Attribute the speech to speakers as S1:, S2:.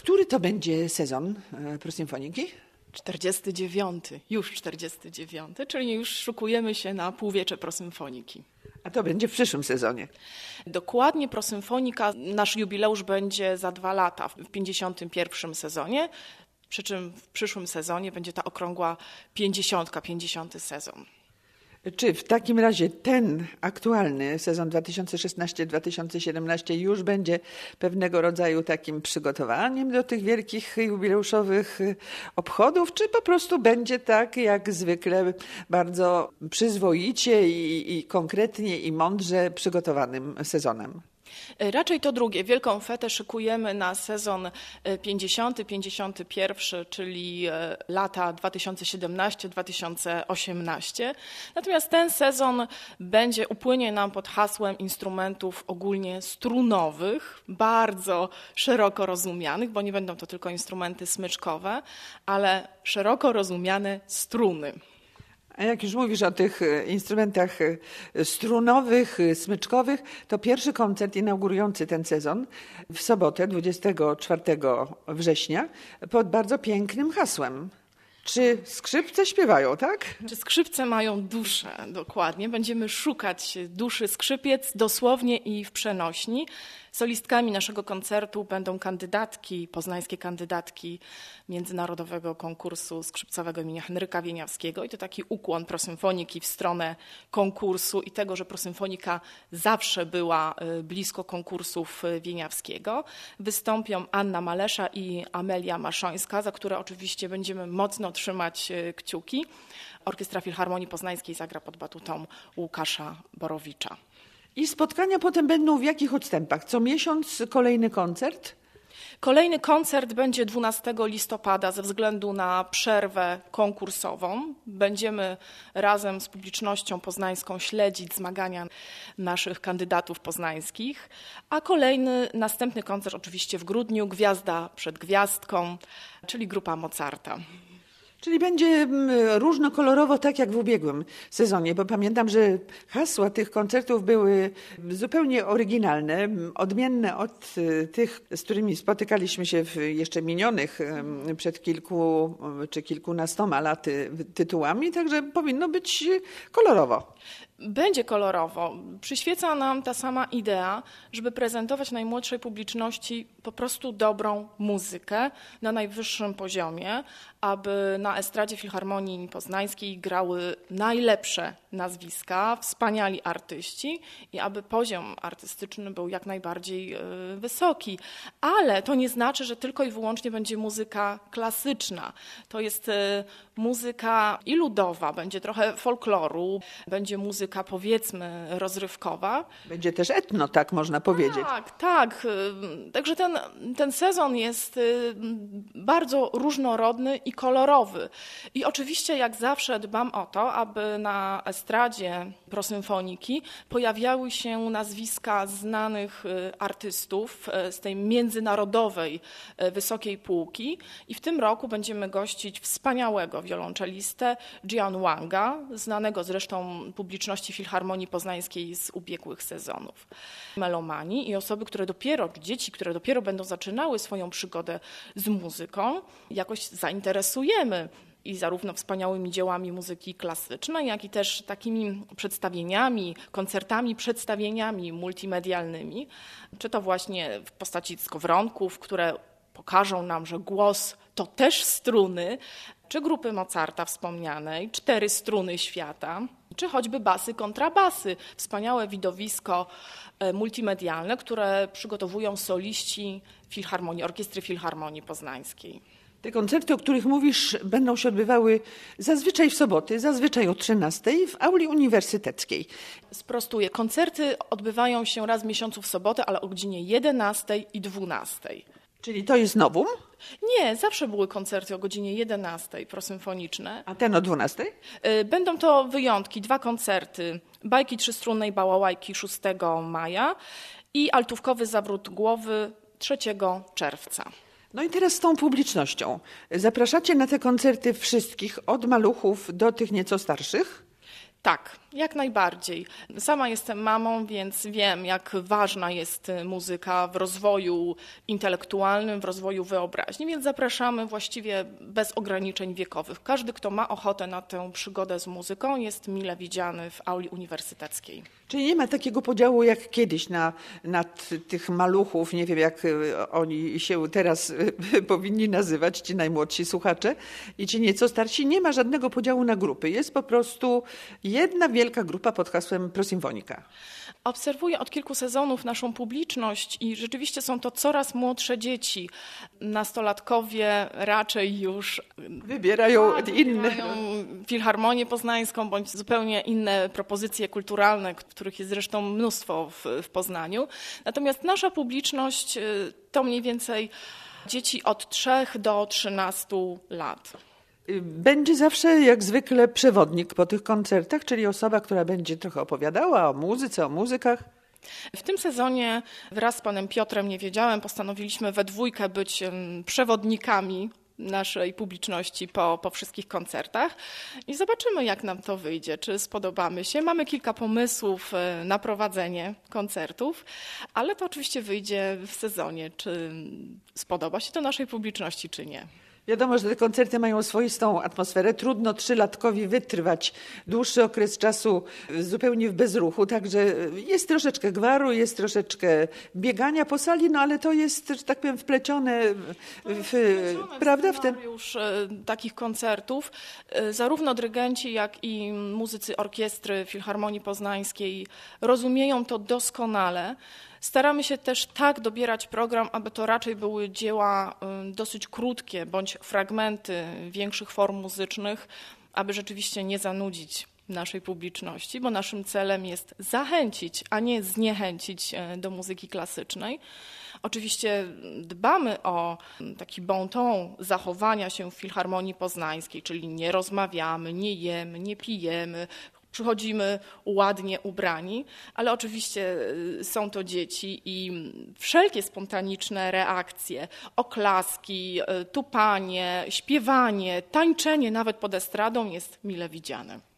S1: Który to będzie sezon Prosymfoniki?
S2: 49, już 49, czyli już szykujemy się na półwiecze Prosymfoniki.
S1: A to będzie w przyszłym sezonie.
S2: Dokładnie Prosymfonika, nasz jubileusz będzie za 2 lata, w 51. sezonie, przy czym w przyszłym sezonie będzie ta okrągła 50. sezon.
S1: Czy w takim razie ten aktualny sezon 2016-2017 już będzie pewnego rodzaju takim przygotowaniem do tych wielkich jubileuszowych obchodów, czy po prostu będzie tak jak zwykle bardzo przyzwoicie i konkretnie i mądrze przygotowanym sezonem?
S2: Raczej to drugie. Wielką fetę szykujemy na sezon 50, 51, czyli lata 2017-2018. Natomiast ten sezon upłynie nam pod hasłem instrumentów ogólnie strunowych, bardzo szeroko rozumianych, bo nie będą to tylko instrumenty smyczkowe, ale szeroko rozumiane struny.
S1: A jak już mówisz o tych instrumentach strunowych, smyczkowych, to pierwszy koncert inaugurujący ten sezon w sobotę 24 września pod bardzo pięknym hasłem. Czy skrzypce śpiewają, tak?
S2: Czy skrzypce mają duszę? Dokładnie. Będziemy szukać duszy skrzypiec dosłownie i w przenośni. Solistkami naszego koncertu będą poznańskie kandydatki Międzynarodowego Konkursu Skrzypcowego imienia Henryka Wieniawskiego. I to taki ukłon Prosymfoniki w stronę konkursu i tego, że Prosymfonika zawsze była blisko konkursów Wieniawskiego. Wystąpią Anna Malesza i Amelia Maszońska, za które oczywiście będziemy mocno trzymać kciuki. Orkiestra Filharmonii Poznańskiej zagra pod batutą Łukasza Borowicza.
S1: I spotkania potem będą w jakich odstępach? Co miesiąc kolejny koncert?
S2: Kolejny koncert będzie 12 listopada ze względu na przerwę konkursową. Będziemy razem z publicznością poznańską śledzić zmagania naszych kandydatów poznańskich. A następny koncert oczywiście w grudniu, Gwiazda przed gwiazdką, czyli grupa Mozarta.
S1: Czyli będzie różnokolorowo, tak jak w ubiegłym sezonie, bo pamiętam, że hasła tych koncertów były zupełnie oryginalne, odmienne od tych, z którymi spotykaliśmy się w jeszcze minionych przed kilku czy kilkunastoma laty tytułami, także powinno być kolorowo.
S2: Będzie kolorowo. Przyświeca nam ta sama idea, żeby prezentować najmłodszej publiczności po prostu dobrą muzykę na najwyższym poziomie, aby na estradzie Filharmonii Poznańskiej grały najlepsze nazwiska, wspaniali artyści i aby poziom artystyczny był jak najbardziej wysoki. Ale to nie znaczy, że tylko i wyłącznie będzie muzyka klasyczna. To jest muzyka i ludowa, będzie trochę folkloru, będzie muzyka powiedzmy rozrywkowa.
S1: Będzie też etno, tak można powiedzieć.
S2: Tak. Także ten sezon jest bardzo różnorodny i kolorowy. I oczywiście jak zawsze dbam o to, aby na estradzie Prosymfoniki pojawiały się nazwiska znanych artystów z tej międzynarodowej wysokiej półki. I w tym roku będziemy gościć wspaniałego wiolonczelistę Jian Wanga, znanego zresztą publiczności Filharmonii Poznańskiej z ubiegłych sezonów. Melomani i dzieci, które dopiero będą zaczynały swoją przygodę z muzyką, jakoś zainteresujemy i zarówno wspaniałymi dziełami muzyki klasycznej, jak i też takimi przedstawieniami multimedialnymi, czy to właśnie w postaci skowronków, które pokażą nam, że głos to też struny, czy grupy Mozarta wspomnianej, 4 struny świata, czy choćby basy, kontrabasy. Wspaniałe widowisko multimedialne, które przygotowują soliści Orkiestry Filharmonii Poznańskiej.
S1: Te koncerty, o których mówisz, będą się odbywały zazwyczaj w soboty, zazwyczaj o 13:00 w auli uniwersyteckiej.
S2: Sprostuję. Koncerty odbywają się raz w miesiącu w sobotę, ale o godzinie 11:00 i 12:00.
S1: Czyli to jest nowum?
S2: Nie, zawsze były koncerty o godzinie 11:00 prosymfoniczne.
S1: A ten o 12:00?
S2: Będą to wyjątki, 2 koncerty. Bajki trzystrunnej Bałałajki 6 maja i altówkowy zawrót głowy 3 czerwca.
S1: No i teraz z tą publicznością. Zapraszacie na te koncerty wszystkich, od maluchów do tych nieco starszych?
S2: Tak. Jak najbardziej. Sama jestem mamą, więc wiem, jak ważna jest muzyka w rozwoju intelektualnym, w rozwoju wyobraźni, więc zapraszamy właściwie bez ograniczeń wiekowych. Każdy, kto ma ochotę na tę przygodę z muzyką, jest mile widziany w auli uniwersyteckiej.
S1: Czyli nie ma takiego podziału jak kiedyś na tych maluchów, nie wiem jak oni się teraz powinni nazywać, ci najmłodsi słuchacze i ci nieco starsi. Nie ma żadnego podziału na grupy. Jest po prostu jedna wielka grupa pod hasłem Prosymfonika.
S2: Obserwuję od kilku sezonów naszą publiczność i rzeczywiście są to coraz młodsze dzieci. Nastolatkowie raczej już
S1: Wybierają inne.
S2: Filharmonię Poznańską bądź zupełnie inne propozycje kulturalne, których jest zresztą mnóstwo w Poznaniu. Natomiast nasza publiczność to mniej więcej dzieci od 3 do 13 lat.
S1: Będzie zawsze jak zwykle przewodnik po tych koncertach, czyli osoba, która będzie trochę opowiadała o muzyce, o muzykach.
S2: W tym sezonie wraz z panem Piotrem Niewiedziałem postanowiliśmy we dwójkę być przewodnikami naszej publiczności po wszystkich koncertach i zobaczymy, jak nam to wyjdzie, czy spodobamy się. Mamy kilka pomysłów na prowadzenie koncertów, ale to oczywiście wyjdzie w sezonie, czy spodoba się to naszej publiczności, czy nie.
S1: Wiadomo, że te koncerty mają swoistą atmosferę. Trudno 3-latkowi wytrwać dłuższy okres czasu zupełnie w bezruchu, także jest troszeczkę gwaru, jest troszeczkę biegania po sali, no ale to jest, że tak powiem, wplecione prawda, w ten
S2: już takich koncertów. Zarówno dyrygenci, jak i muzycy orkiestry Filharmonii Poznańskiej rozumieją to doskonale. Staramy się też tak dobierać program, aby to raczej były dzieła dosyć krótkie bądź fragmenty większych form muzycznych, aby rzeczywiście nie zanudzić naszej publiczności, bo naszym celem jest zachęcić, a nie zniechęcić do muzyki klasycznej. Oczywiście dbamy o taki bon ton zachowania się w Filharmonii Poznańskiej, czyli nie rozmawiamy, nie jemy, nie pijemy, przychodzimy ładnie ubrani, ale oczywiście są to dzieci i wszelkie spontaniczne reakcje, oklaski, tupanie, śpiewanie, tańczenie nawet pod estradą jest mile widziane.